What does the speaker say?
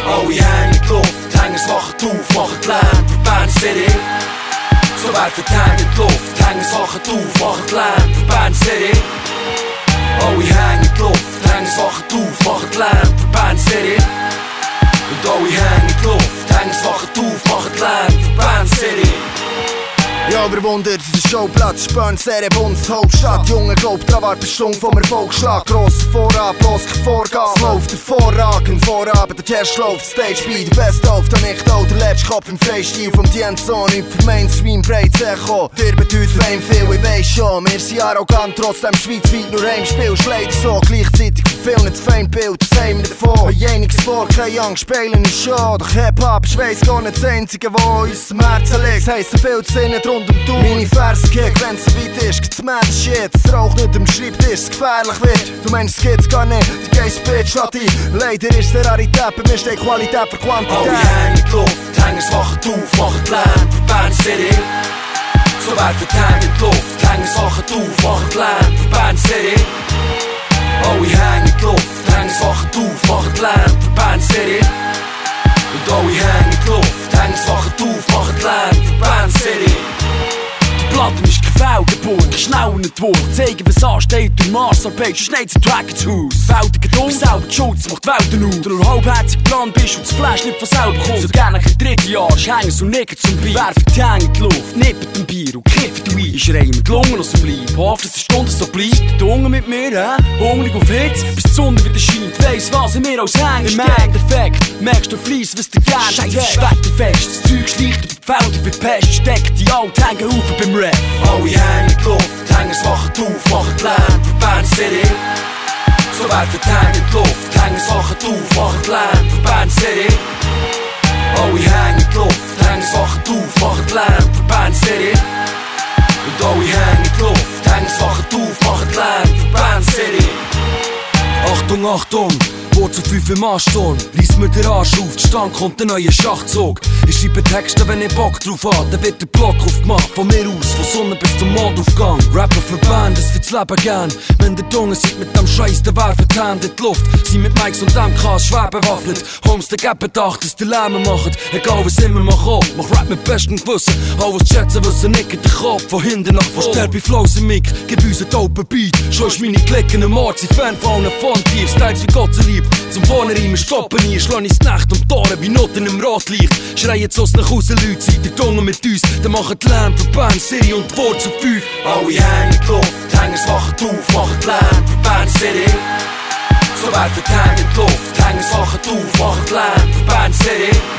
Alle hängen in die Luft, hängen es wachen auf, machen die Lärm für Bern City. So werfen die Hände in die Luft, hängen es wachen auf, machen die Lärm für Bern City. Alle hängen in die Luft, hängen es wachen auf, machen die Lärm für Bern City. Und alle hängen in die Luft, hängen es wachen auf, machen die Lärm für Bern City. Ja, wer wundert, der Showplatz, Bern City, Bundeshauptstadt. Junge glaubt, da war die Stunde vom Erfolgsschlag. Grosser Vorrat, bloß kein Vorgabe. Läuft hervorragend, Vorabend, der Cash läuft, Stage Beat, der Best of, da nicht auch der letzte Kopf im Freistil vom Tienson. Nicht für Mainstream, breites Echo. Dir bedeutet Fame viel, ich weiss schon. Wir sind arrogant, trotzdem schweizweit nur Heimspiel. Schleider so, gleichzeitig verfehlen das Feindbild, das haben wir davon. Jeniges vor, keine Angst, spielen ist schon. Doch Hip-Hop, ich weiss gar nicht das Einzige, wo uns im Herzen liegt. Es heisst so viel zu Sinnen rund um die Uhr. Meine Ferse kick, wenn's so weit ist, gibt's mad shit. Es raucht nicht am Schreibtisch, es gefährlich wird. Du meinst, es gibt's gar nicht, die Geist Bitch hat die. Leider ist der Rarität, bei mir steht Qualität für Quantität. Alle hängen in die Luft, hängen es wachen auf, machen die Lärm für Bern City. So werfen die Hände in die Luft, hängen es wachen auf, machen die Lärm für Bern City. Alle hängen in die Luft, hängen es wachen auf, machen die Lärm für Bern City. Und alle hängen in die Luft, hängen es wachen auf, machen die Lärm für Bern City. Platten ist keine Fehlgeburt, schnell ein Entwurf. Zeigen, was ansteht durch Marsarbeit, sonst nicht Track ins Haus. Felder geduld, selber die Schuld, das macht die Welten aus. Du nur halbherzig dran bist und das Flash nicht von selber kommt. So gerne ein drittes Jahr, hängen so nirgends zum Bier. Werfen die Hänge in die Luft, nippen dem Bier und kiffen du ein. Ich reime mit Lungen aus dem Leib, hoffe, dass die Stunde so bleibt. Der Hunger mit mir, hungrig auf Hits, bis die Sonne wieder scheint. Weiss, was in mir als Hängen steht. Im Endeffekt merkst du Fleiss, was du gerne hast. Scheiße, wetterfest, das Zeug schleicht über die Felder wie Pest. Steckt die Alten hängen auf beim Rap. Alle hängen in die Luft, hängen es wachen auf, machen die Lärm für Bern City. So werfen die Hände in die Luft, hängen es wachen auf, machen die Lärm für Bern City. Alle hängen in die Luft, hängen es wachen auf, machen die Lärm für Bern City. Und alle hängen in die Luft, hängen es wachen auf, machen die Lärm für Bern City. Achtung, Achtung! Wort zu 5 im Ansturm, lies mir den Arsch auf, Stand kommt ein neuer Schachzug. Ich schreibe Texte, wenn ich Bock drauf hab, dann wird der Block aufgemacht. Von mir aus, von Sonne bis zum Mondaufgang. Rapper für Band, das wird's Leben gern. Wenn der Dunge sieht mit dem Scheiß, der werfen die Hände in die Luft. Sie mit Mikes und MKs schwer bewaffnet. Homes, der geben Bedacht, dass die Lärme machen. Egal was immer man kommt, mach Rap mit bestem Gewissen. Alles schätzen, wissen nicht in den Kopf. Von hinten nach vorne. Sterbe Flows im Mic, gib uns einen dopen Beat. Schon ist meine Klicken im Ort, sie Fan von einem Fun-Tief. Styles wie Gott so lieb. Zum vorne Reimen stoppen nie, schlau ich's Nacht um die Ohren wie Noten im Rotlicht. Schreien aus nach Hause Leute, seid ihr Dunge mit uns. Dann machen die Lärm für Bern City und die Wort zu 5. Alle hängen in die Luft, hängen es wachen auf, machen die Lärm für Bern City. So werfen die Hände in die Luft, hängen es wachen auf, machen die Lärm für Bern City.